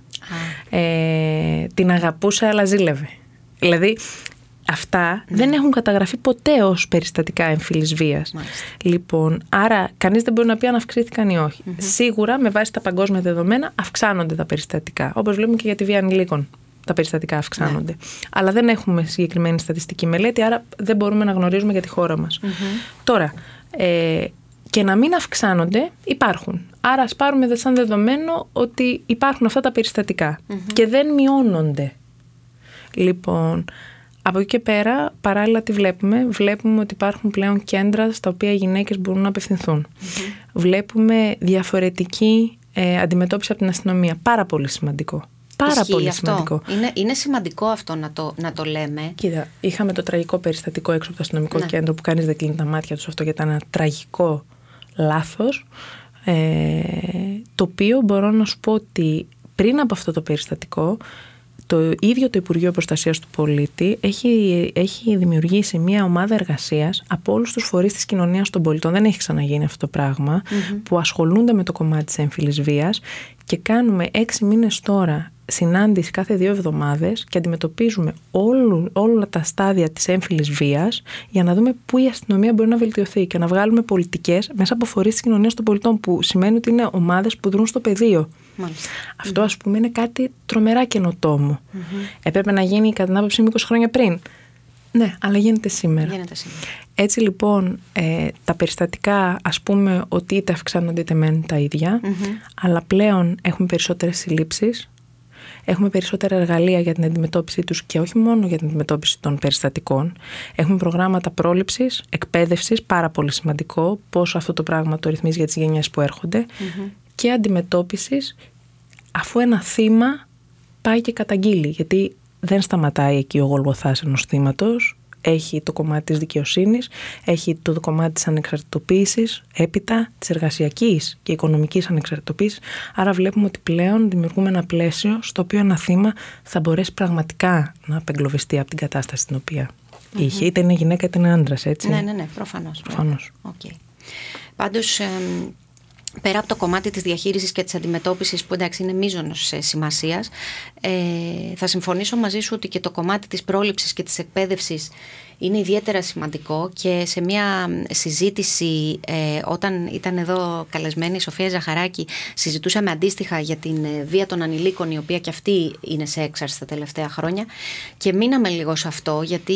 Την αγαπούσε αλλά ζήλευε. Δηλαδή αυτά δεν έχουν καταγραφεί ποτέ ως περιστατικά έμφυλης βίας. Λοιπόν, άρα κανείς δεν μπορεί να πει αν αυξήθηκαν ή όχι. Σίγουρα με βάση τα παγκόσμια δεδομένα αυξάνονται τα περιστατικά. Όπως βλέπουμε και για τη βία ανηλίκων. Τα περιστατικά αυξάνονται. Αλλά δεν έχουμε συγκεκριμένη στατιστική μελέτη, άρα δεν μπορούμε να γνωρίζουμε για τη χώρα μας. Τώρα, και να μην αυξάνονται, υπάρχουν. Άρα ας πάρουμε σαν δεδομένο ότι υπάρχουν αυτά τα περιστατικά και δεν μειώνονται. Λοιπόν, από εκεί και πέρα, παράλληλα τι βλέπουμε. Βλέπουμε ότι υπάρχουν πλέον κέντρα στα οποία οι γυναίκες μπορούν να απευθυνθούν. Βλέπουμε διαφορετική αντιμετώπιση από την αστυνομία. Πάρα πολύ σημαντικό. Πάρα πολύ σημαντικό. Είναι σημαντικό αυτό να το λέμε. Κοίτα, είχαμε το τραγικό περιστατικό έξω από το αστυνομικό κέντρο που κανείς δεν κλείνει τα μάτια του αυτό, γιατί ήταν ένα τραγικό λάθος. Το οποίο μπορώ να σου πω ότι πριν από αυτό το περιστατικό, το ίδιο το Υπουργείο Προστασίας του Πολίτη έχει δημιουργήσει μια ομάδα εργασίας από όλους τους φορείς της κοινωνίας των πολιτών. Δεν έχει ξαναγίνει αυτό το πράγμα, που ασχολούνται με το κομμάτι της έμφυλης βίας, και κάνουμε 6 μήνες τώρα συνάντηση κάθε 2 εβδομάδες και αντιμετωπίζουμε όλα τα στάδια της έμφυλης βίας για να δούμε πού η αστυνομία μπορεί να βελτιωθεί και να βγάλουμε πολιτικές μέσα από φορείς της κοινωνίας των πολιτών, που σημαίνει ότι είναι ομάδες που δρούν στο πεδίο. Μάλιστα. Αυτό, ας πούμε, είναι κάτι τρομερά καινοτόμο. Έπρεπε να γίνει κατά την άποψή μου 20 χρόνια πριν. Ναι, αλλά γίνεται σήμερα. Έτσι λοιπόν, τα περιστατικά, ας πούμε, ότι είτε αυξάνονται είτε μένουν τα ίδια, αλλά πλέον έχουμε περισσότερες συλλήψεις, έχουμε περισσότερα εργαλεία για την αντιμετώπιση τους και όχι μόνο για την αντιμετώπιση των περιστατικών. Έχουμε προγράμματα πρόληψης, εκπαίδευσης, πάρα πολύ σημαντικό, πόσο αυτό το πράγμα το ρυθμίζει για τις γενιές που έρχονται, και αντιμετώπισης αφού ένα θύμα πάει και καταγγείλει, γιατί δεν σταματάει εκεί ο γολγοθάς ενός θύματος. Έχει το κομμάτι της δικαιοσύνης, έχει το κομμάτι της ανεξαρτητοποίησης, έπειτα της εργασιακής και οικονομικής ανεξαρτητοποίησης. Άρα βλέπουμε ότι πλέον δημιουργούμε ένα πλαίσιο στο οποίο ένα θύμα θα μπορέσει πραγματικά να απεγκλωβιστεί από την κατάσταση στην οποία είχε. Είτε είναι γυναίκα είτε είναι άντρας, έτσι. Ναι, προφανώς. Okay. Πάντως, πέρα από το κομμάτι της διαχείρισης και της αντιμετώπισης, που εντάξει είναι μείζωνος σημασίας, θα συμφωνήσω μαζί σου ότι και το κομμάτι της πρόληψης και της εκπαίδευσης είναι ιδιαίτερα σημαντικό. Και σε μια συζήτηση, όταν ήταν εδώ καλεσμένη η Σοφία Ζαχαράκη, συζητούσαμε αντίστοιχα για την βία των ανηλίκων, η οποία και αυτή είναι σε έξαρση τα τελευταία χρόνια, και μείναμε λίγο σε αυτό, γιατί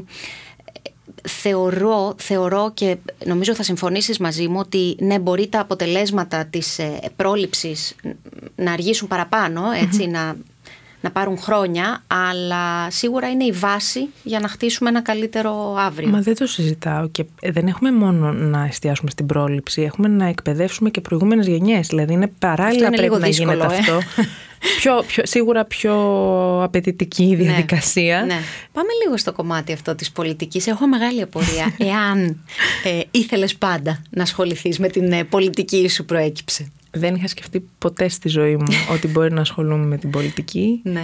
θεωρώ και νομίζω θα συμφωνήσεις μαζί μου ότι ναι, μπορεί τα αποτελέσματα της πρόληψης να αργήσουν παραπάνω, έτσι, να πάρουν χρόνια, αλλά σίγουρα είναι η βάση για να χτίσουμε ένα καλύτερο αύριο. Μα δεν το συζητάω, και δεν έχουμε μόνο να εστιάσουμε στην πρόληψη, έχουμε να εκπαιδεύσουμε και προηγούμενες γενιές, δηλαδή είναι παράλληλα, είναι πρέπει να δύσκολο, γίνεται αυτό. Σίγουρα πιο απαιτητική η διαδικασία. Ναι. Πάμε λίγο στο κομμάτι αυτό της πολιτικής. Έχω μεγάλη απορία. Εάν ήθελες πάντα να ασχοληθείς με την πολιτική, σου προέκυψε? Δεν είχα σκεφτεί ποτέ στη ζωή μου ότι μπορεί να ασχολούμαι με την πολιτική. Ναι.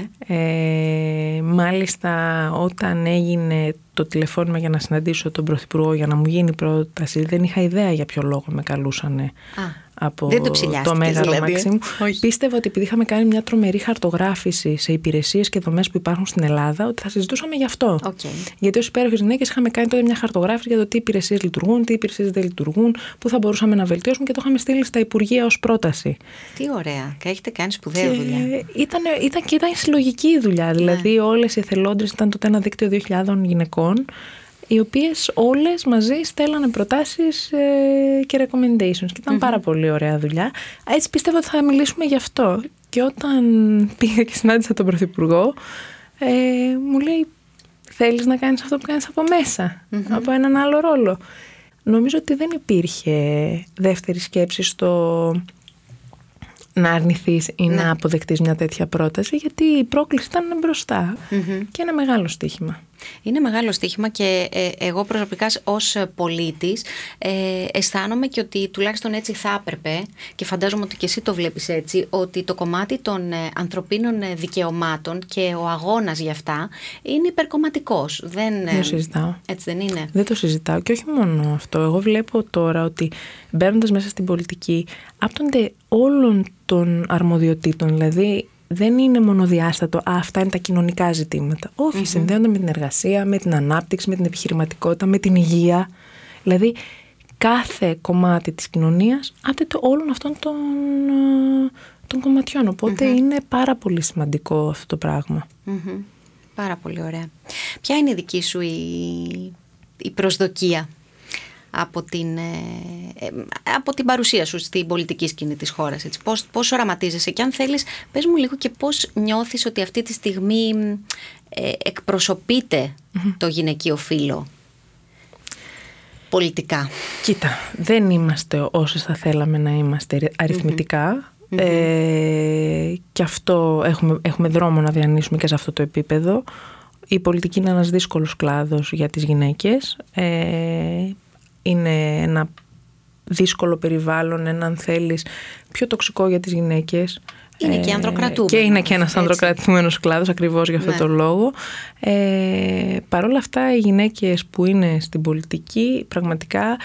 Μάλιστα, όταν έγινε το τηλεφώνημα για να συναντήσω τον Πρωθυπουργό για να μου γίνει πρόταση, δεν είχα ιδέα για ποιο λόγο με καλούσανε από δεν το Μέγαρο δηλαδή. Μαξίμου. Πίστευα ότι επειδή είχαμε κάνει μια τρομερή χαρτογράφηση σε υπηρεσίες και δομές που υπάρχουν στην Ελλάδα, ότι θα συζητούσαμε γι' αυτό. Γιατί ως υπέροχες γυναίκες είχαμε κάνει τότε μια χαρτογράφηση για το τι υπηρεσίες λειτουργούν, τι υπηρεσίες δεν λειτουργούν, πού θα μπορούσαμε να βελτιώσουμε και το είχαμε στείλει στα Υπουργεία ως πρόταση. Τι ωραία. Και έχετε κάνει σπουδαία δουλειά. Ήταν συλλογική η δουλειά. Δηλαδή, όλες οι εθελόντρες ήταν τότε ένα δίκτυο 2.000 γυναικών, οι οποίες όλες μαζί στέλνανε προτάσεις και recommendations. Και ήταν πάρα πολύ ωραία δουλειά. Έτσι πίστευα ότι θα μιλήσουμε γι' αυτό. Και όταν πήγα και συνάντησα τον Πρωθυπουργό, μου λέει, θέλεις να κάνεις αυτό που κάνεις από μέσα, από έναν άλλο ρόλο. Νομίζω ότι δεν υπήρχε δεύτερη σκέψη στο να αρνηθείς ή να αποδεχτείς μια τέτοια πρόταση, γιατί η πρόκληση ήταν μπροστά και ένα μεγάλο στοίχημα. Είναι μεγάλο στοίχημα και εγώ προσωπικά ως πολίτης αισθάνομαι και ότι τουλάχιστον έτσι θα έπρεπε, και φαντάζομαι ότι και εσύ το βλέπεις έτσι, ότι το κομμάτι των ανθρωπίνων δικαιωμάτων και ο αγώνας για αυτά είναι υπερκομματικός. Δεν το συζητάω. Έτσι δεν είναι? Δεν το συζητάω και όχι μόνο αυτό. Εγώ βλέπω τώρα ότι μπαίνοντας μέσα στην πολιτική άπτονται όλων των αρμοδιοτήτων, δηλαδή δεν είναι μονοδιάστατο, αυτά είναι τα κοινωνικά ζητήματα. Όχι, συνδέονται με την εργασία, με την ανάπτυξη, με την επιχειρηματικότητα, με την υγεία. Δηλαδή, κάθε κομμάτι της κοινωνίας άπτεται όλων αυτών των κομματιών. Οπότε είναι πάρα πολύ σημαντικό αυτό το πράγμα. Πάρα πολύ ωραία. Ποια είναι η δική σου η προσδοκία από την παρουσία σου στην πολιτική σκηνή της χώρας, έτσι? Πώς οραματίζεσαι, και αν θέλεις πες μου λίγο και πώς νιώθεις ότι αυτή τη στιγμή εκπροσωπείται το γυναικείο φύλο πολιτικά? Κοίτα, δεν είμαστε όσες θα θέλαμε να είμαστε αριθμητικά. Και αυτό έχουμε δρόμο να διανύσουμε και σε αυτό το επίπεδο. Η πολιτική είναι ένας δύσκολος κλάδος για τις γυναίκες. Είναι ένα δύσκολο περιβάλλον, αν θέλεις, πιο τοξικό για τις γυναίκες. Είναι και ανδροκρατούμενος. Και είναι και ένας ανδροκρατούμενος κλάδος, ακριβώς για αυτό το λόγο. Παρ' όλα αυτά, οι γυναίκες που είναι στην πολιτική, πραγματικά,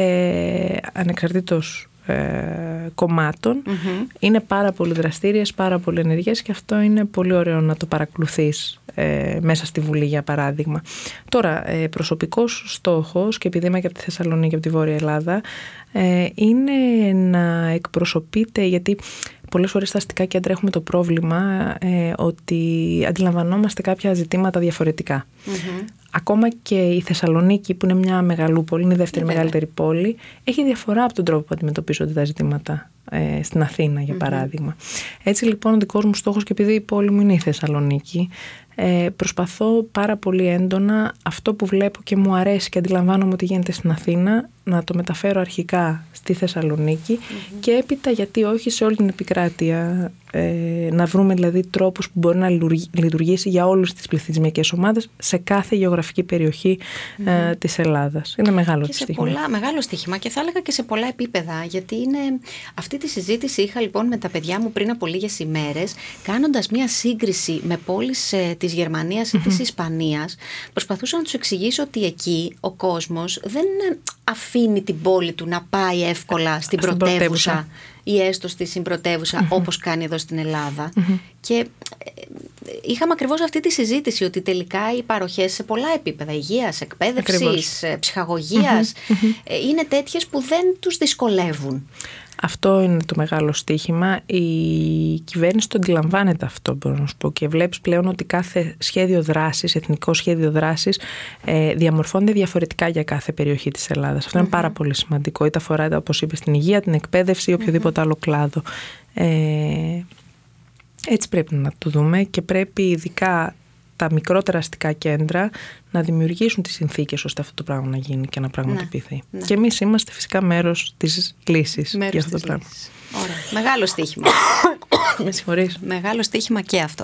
ανεξαρτήτως κομμάτων, είναι πάρα πολύ δραστήριες, πάρα πολύ ενεργές, και αυτό είναι πολύ ωραίο να το παρακολουθείς μέσα στη Βουλή, για παράδειγμα. Τώρα, προσωπικός στόχος, και επειδή είμαι και από τη Θεσσαλονίκη και από τη Βόρεια Ελλάδα, είναι να εκπροσωπείται, γιατί πολλές φορές στα αστικά κέντρα έχουμε το πρόβλημα ότι αντιλαμβανόμαστε κάποια ζητήματα διαφορετικά. Ακόμα και η Θεσσαλονίκη, που είναι μια μεγαλούπολη, είναι η δεύτερη μεγαλύτερη πόλη, έχει διαφορά από τον τρόπο που αντιμετωπίζονται τα ζητήματα στην Αθήνα, για παράδειγμα. Έτσι λοιπόν, ο δικός μου στόχος, και επειδή η πόλη μου είναι η Θεσσαλονίκη, προσπαθώ πάρα πολύ έντονα αυτό που βλέπω και μου αρέσει και αντιλαμβάνομαι ότι γίνεται στην Αθήνα, να το μεταφέρω αρχικά στη Θεσσαλονίκη και έπειτα, γιατί όχι, σε όλη την επικράτεια, να βρούμε δηλαδή τρόπους που μπορεί να λειτουργήσει για όλες τις πληθυσμιακές ομάδες σε κάθε γεωγραφική περιοχή της Ελλάδας. Είναι μεγάλο το στοίχημα. Μεγάλο στοίχημα, και θα έλεγα και σε πολλά επίπεδα, γιατί είναι αυτή τη συζήτηση είχα λοιπόν με τα παιδιά μου πριν από λίγες ημέρες, κάνοντας μία σύγκριση με πόλεις της Γερμανίας ή της Ισπανίας. Προσπαθούσα να τους εξηγήσω ότι εκεί ο κόσμος δεν αφήνει την πόλη του να πάει εύκολα στην πρωτεύουσα ή έστω στη συμπρωτεύουσα, όπως κάνει εδώ στην Ελλάδα. Και είχαμε ακριβώς αυτή τη συζήτηση, ότι τελικά οι παροχές σε πολλά επίπεδα, υγείας, εκπαίδευσης, ψυχαγωγίας, είναι τέτοιες που δεν τους δυσκολεύουν. Αυτό είναι το μεγάλο στοίχημα. Η κυβέρνηση το αντιλαμβάνεται αυτό, μπορώ να σου πω, και βλέπεις πλέον ότι κάθε σχέδιο δράσης, εθνικό σχέδιο δράσης, διαμορφώνεται διαφορετικά για κάθε περιοχή της Ελλάδας. Αυτό είναι πάρα πολύ σημαντικό. Είτε αφορά, όπως είπες, την υγεία, την εκπαίδευση ή οποιοδήποτε άλλο κλάδο. Έτσι πρέπει να το δούμε, και πρέπει ειδικά τα μικρότερα αστικά κέντρα να δημιουργήσουν τις συνθήκες ώστε αυτό το πράγμα να γίνει και να πραγματοποιηθεί. Και εμείς είμαστε φυσικά μέρος της λύσης για αυτό το πράγμα. Ωραία. Μεγάλο στοίχημα. Με συγχωρείς. Μεγάλο στοίχημα και αυτό.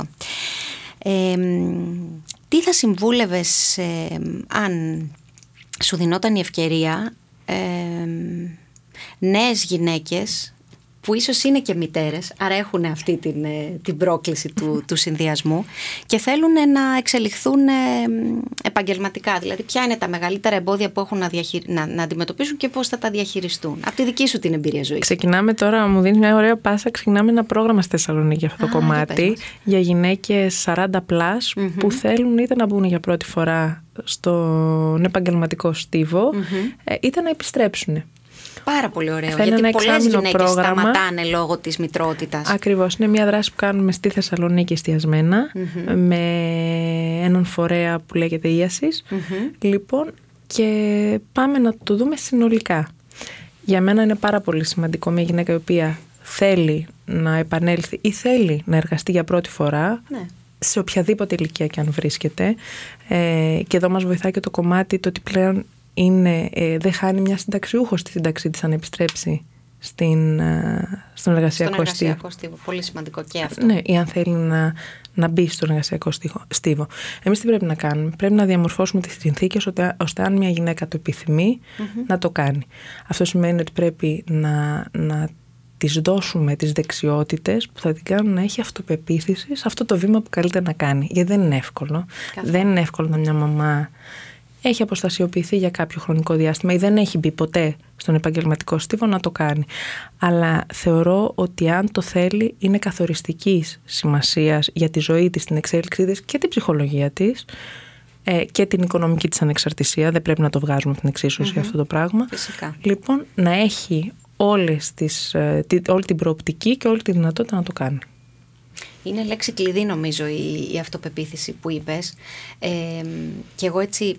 Τι θα συμβούλευες αν σου δινόταν η ευκαιρία νέες γυναίκες που ίσως είναι και μητέρες, άρα έχουν αυτή την πρόκληση του συνδυασμού και θέλουν να εξελιχθούν επαγγελματικά. Δηλαδή, ποια είναι τα μεγαλύτερα εμπόδια που έχουν να αντιμετωπίσουν και πώς θα τα διαχειριστούν. Από τη δική σου την εμπειρία ζωής. Ξεκινάμε τώρα, μου δίνει μια ωραία πάσα. Ξεκινάμε ένα πρόγραμμα στη Θεσσαλονίκη αυτό το κομμάτι για γυναίκες 40+ που θέλουν είτε να μπουν για πρώτη φορά στον επαγγελματικό στίβο, είτε να επιστρέψουν. Πάρα πολύ ωραίο. Γιατί πολλές γυναίκες σταματάνε λόγω της μητρότητας. Ακριβώς. Είναι μια δράση που κάνουμε στη Θεσσαλονίκη εστιασμένα, με έναν φορέα που λέγεται Ίασης. Λοιπόν, και πάμε να το δούμε συνολικά. Για μένα είναι πάρα πολύ σημαντικό μια γυναίκα η οποία θέλει να επανέλθει ή θέλει να εργαστεί για πρώτη φορά, σε οποιαδήποτε ηλικία και αν βρίσκεται. Και εδώ μας βοηθάει και το κομμάτι το ότι πλέον δεν χάνει μια συνταξιούχο στη σύνταξή της αν επιστρέψει στον εργασιακό στίβο. Πολύ σημαντικό και αυτό. Ναι, ή αν θέλει να μπει στον εργασιακό στίβο. Εμείς τι πρέπει να κάνουμε? Πρέπει να διαμορφώσουμε τις συνθήκες ώστε αν μια γυναίκα το επιθυμεί να το κάνει. Αυτό σημαίνει ότι πρέπει να της δώσουμε τις δεξιότητες που θα την κάνουν να έχει αυτοπεποίθηση σε αυτό το βήμα που καλείται να κάνει. Γιατί δεν είναι εύκολο. Δεν είναι εύκολο να μια μαμά έχει αποστασιοποιηθεί για κάποιο χρονικό διάστημα ή δεν έχει μπει ποτέ στον επαγγελματικό στίβο να το κάνει. Αλλά θεωρώ ότι αν το θέλει είναι καθοριστικής σημασίας για τη ζωή της, την εξέλιξή της και την ψυχολογία της και την οικονομική της ανεξαρτησία. Δεν πρέπει να το βγάζουμε από την εξίσωση αυτό το πράγμα. Φυσικά. Λοιπόν, να έχει όλη την προοπτική και όλη τη δυνατότητα να το κάνει. Είναι λέξη κλειδί νομίζω η αυτοπεποίθηση που είπες. Και εγώ έτσι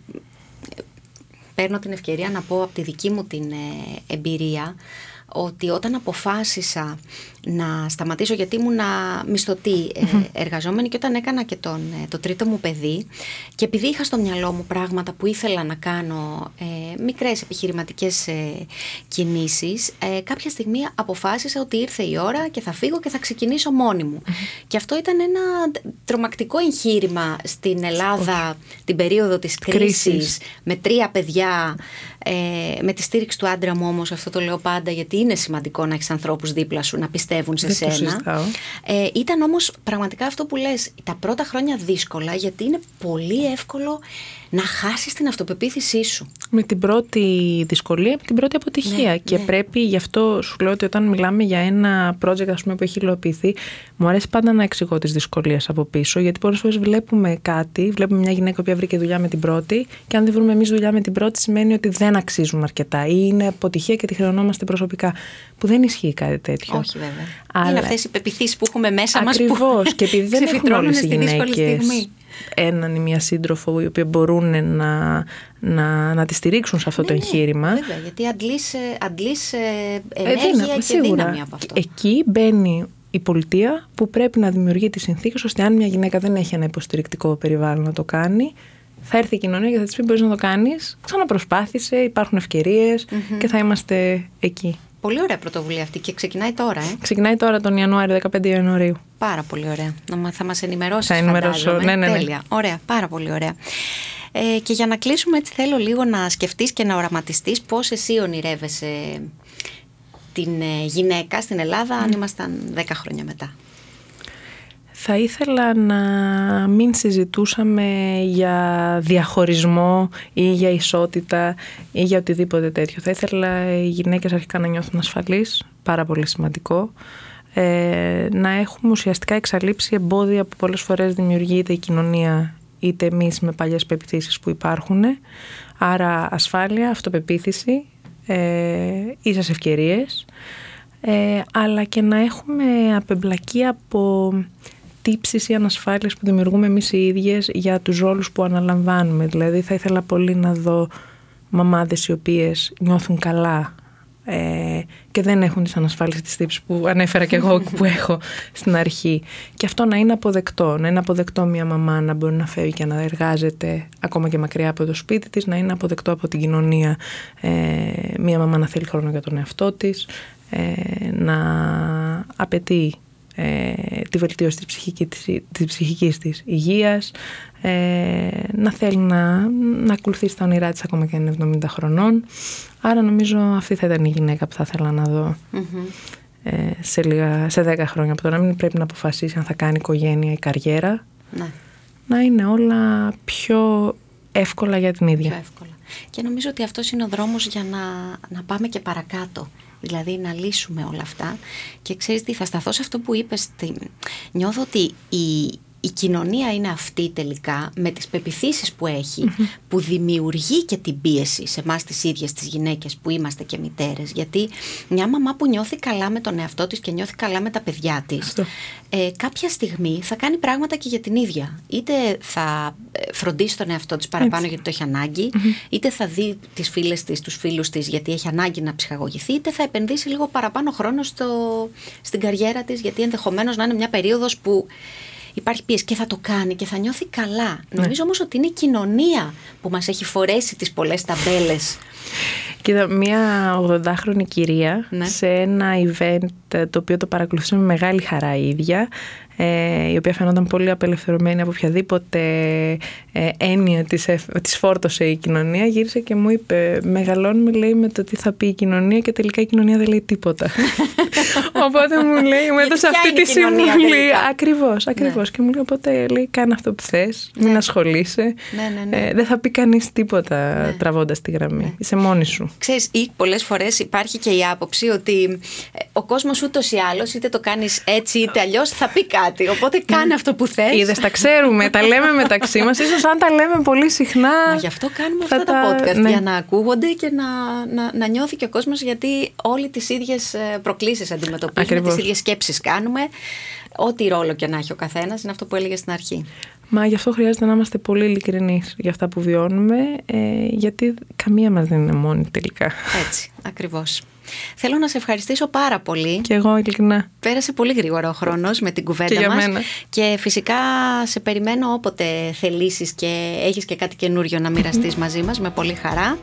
παίρνω την ευκαιρία να πω από τη δική μου την εμπειρία ότι όταν αποφάσισα να σταματήσω, γιατί ήμουν μισθωτή εργαζόμενη και όταν έκανα και το τρίτο μου παιδί και επειδή είχα στο μυαλό μου πράγματα που ήθελα να κάνω, μικρές επιχειρηματικές κινήσεις, κάποια στιγμή αποφάσισα ότι ήρθε η ώρα και θα φύγω και θα ξεκινήσω μόνη μου. Και αυτό ήταν ένα τρομακτικό εγχείρημα στην Ελλάδα την περίοδο της κρίσης, με 3 παιδιά, με τη στήριξη του άντρα μου όμως, αυτό το λέω πάντα γιατί είναι σημαντικό να έχεις ανθρώπους δίπλα σου, να πιστεύουν σε σένα. Ήταν όμως πραγματικά αυτό που λες, τα πρώτα χρόνια δύσκολα γιατί είναι πολύ εύκολο να χάσεις την αυτοπεποίθησή σου. Με την πρώτη δυσκολία, με την πρώτη αποτυχία. Και πρέπει, γι' αυτό σου λέω ότι όταν μιλάμε για ένα project που έχει υλοποιηθεί, μου αρέσει πάντα να εξηγώ τις δυσκολίες από πίσω, γιατί πολλές φορές βλέπουμε μια γυναίκα που βρήκε δουλειά με την πρώτη και αν δεν βρούμε εμείς δουλειά με την πρώτη σημαίνει ότι δεν αξίζουμε αρκετά ή είναι αποτυχία και τη χρεωνόμαστε προσωπικά, που δεν ισχύει κάτι τέτοιο. Όχι βέβαια. Αλλά είναι αυτές οι πεποιθήσεις που έχουμε μέσα μας. Ακριβώς. Και επειδή δεν έχουν όλες οι γυναίκες έναν ή μία σύντροφο οι οποίοι μπορούν να τη στηρίξουν σε αυτό το εγχείρημα. Βέβαια, γιατί αντλείς ενέργεια και δύναμη από αυτό. Εκεί μπαίνει η πολιτεία που πρέπει να δημιουργεί τις συνθήκες ώστε αν μια γυναίκα δεν έχει ένα υποστηρικτικό περιβάλλον να το κάνει, θα έρθει η κοινωνία και θα της πει μπορείς να το κάνεις, ξαναπροσπάθησε, υπάρχουν ευκαιρίες και θα είμαστε εκεί. Πολύ ωραία πρωτοβουλία αυτή και ξεκινάει τώρα. Ξεκινάει τώρα τον Ιανουάριο, 15 Ιανουαρίου. Πάρα πολύ ωραία. Θα μας ενημερώσεις, θα ενημερώσω. Ναι. Τέλεια. Ωραία, πάρα πολύ ωραία. Και για να κλείσουμε έτσι θέλω λίγο να σκεφτείς και να οραματιστείς πώς εσύ ονειρεύεσαι την γυναίκα στην Ελλάδα αν ήμασταν 10 χρόνια μετά. Θα ήθελα να μην συζητούσαμε για διαχωρισμό ή για ισότητα ή για οτιδήποτε τέτοιο. Θα ήθελα οι γυναίκες αρχικά να νιώθουν ασφαλείς, πάρα πολύ σημαντικό. Να έχουμε ουσιαστικά εξαλείψει εμπόδια που πολλές φορές δημιουργεί είτε η κοινωνία είτε εμείς με παλιές πεποιθήσεις που υπάρχουν. Άρα ασφάλεια, αυτοπεποίθηση, ίσες ευκαιρίες, αλλά και να έχουμε απεμπλακεί από τύψεις ή ανασφάλειες που δημιουργούμε εμείς οι ίδιες για τους ρόλους που αναλαμβάνουμε. Δηλαδή θα ήθελα πολύ να δω μαμάδες οι οποίες νιώθουν καλά και δεν έχουν τις ανασφάλειες της τύψης που ανέφερα και εγώ που έχω στην αρχή. Και αυτό να είναι αποδεκτό. Να είναι αποδεκτό μια μαμά να μπορεί να φεύγει και να εργάζεται ακόμα και μακριά από το σπίτι της. Να είναι αποδεκτό από την κοινωνία μια μαμά να θέλει χρόνο για τον εαυτό της. Να απαιτεί τη βελτίωση της ψυχικής της υγείας, να θέλει να ακολουθήσει τα όνειρά της ακόμα και αν είναι 70 χρονών. Άρα νομίζω αυτή θα ήταν η γυναίκα που θα ήθελα να δω. σε 10 χρόνια από τώρα, μην πρέπει να αποφασίσει αν θα κάνει οικογένεια ή καριέρα. Ναι. Να είναι όλα πιο εύκολα για την ίδια. Πιο εύκολα. Και νομίζω ότι αυτός είναι ο δρόμος για να πάμε και παρακάτω. Δηλαδή να λύσουμε όλα αυτά. Και ξέρεις τι, θα σταθώ σε αυτό που είπες. Νιώθω ότι η κοινωνία είναι αυτή τελικά, με τις πεποιθήσεις που έχει, που δημιουργεί και την πίεση σε εμάς τις ίδιες τις γυναίκες που είμαστε και μητέρες. Γιατί μια μαμά που νιώθει καλά με τον εαυτό της και νιώθει καλά με τα παιδιά της, κάποια στιγμή θα κάνει πράγματα και για την ίδια. Είτε θα φροντίσει τον εαυτό της παραπάνω γιατί το έχει ανάγκη, είτε θα δει τις φίλες της, τους φίλους της γιατί έχει ανάγκη να ψυχαγωγηθεί, είτε θα επενδύσει λίγο παραπάνω χρόνο στην καριέρα της, γιατί ενδεχομένως να είναι μια περίοδος που υπάρχει πίεση και θα το κάνει και θα νιώθει καλά. Νομίζω όμως ότι είναι η κοινωνία που μας έχει φορέσει τις πολλές ταμπέλες. Κοίτα, μια 80χρονη κυρία σε ένα event το οποίο το παρακολουθούσε με μεγάλη χαρά η ίδια, η οποία φαινόταν πολύ απελευθερωμένη από οποιαδήποτε έννοια της φόρτωσε η κοινωνία, γύρισε και μου είπε, μεγαλώνουμε, λέει, με το τι θα πει η κοινωνία και τελικά η κοινωνία δεν λέει τίποτα. Οπότε μου λέει, μου έδωσε αυτή τη συμβουλή. Ακριβώς. Και μου λέει, οπότε λέει, κάνε αυτό που θες, μην ασχολείσαι. Δεν θα πει κανείς τίποτα τραβώντας τη γραμμή. Είσαι μόνη σου. Ξέρεις, ή πολλές φορές υπάρχει και η άποψη ότι ο κόσμος ούτως ή άλλως, είτε το κάνεις έτσι είτε αλλιώς, θα πει κάτι. Οπότε κάνε αυτό που θες. Είδες, τα ξέρουμε, τα λέμε μεταξύ μας. Ίσως αν τα λέμε πολύ συχνά. Μα γι' αυτό κάνουμε αυτά τα podcast. Για να ακούγονται και να νιώθει και ο κόσμος, γιατί όλοι τις ίδιες προκλήσεις αντιμετωπίζουμε, τις ίδιες σκέψεις κάνουμε. Ό,τι ρόλο και να έχει ο καθένας, είναι αυτό που έλεγε στην αρχή. Μα γι' αυτό χρειάζεται να είμαστε πολύ ειλικρινείς για αυτά που βιώνουμε, γιατί καμία μας δεν είναι μόνη τελικά. Έτσι, ακριβώς. Θέλω να σε ευχαριστήσω πάρα πολύ. Και εγώ, ειλικρινά. Πέρασε πολύ γρήγορα ο χρόνος με την κουβέντα μας. Και φυσικά σε περιμένω όποτε θελήσεις και έχεις και κάτι καινούριο να μοιραστείς μαζί μας, με πολύ χαρά.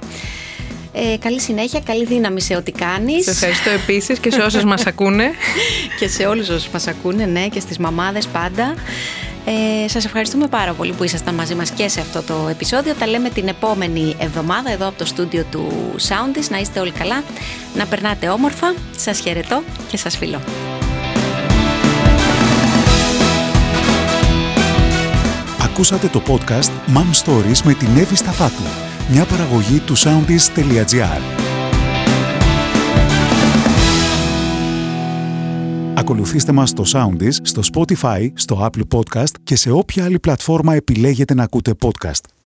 Καλή συνέχεια, καλή δύναμη σε ό,τι κάνεις. Σε ευχαριστώ επίσης και σε όσες μας ακούνε. Και σε όλους όσους μας ακούνε, ναι, και στις μαμάδες πάντα. Σας ευχαριστούμε πάρα πολύ που ήσασταν μαζί μας και σε αυτό το επεισόδιο. Τα λέμε την επόμενη εβδομάδα εδώ από το στούντιο του Soundis. Να είστε όλοι καλά, να περνάτε όμορφα. Σας χαιρετώ και σας φιλώ. Ακούσατε το podcast Mom Stories με την Εύη Σταθάτου, μια παραγωγή του Soundis.gr. Ακολουθήστε μας στο Soundis, στο Spotify, στο Apple Podcast και σε όποια άλλη πλατφόρμα επιλέγετε να ακούτε podcast.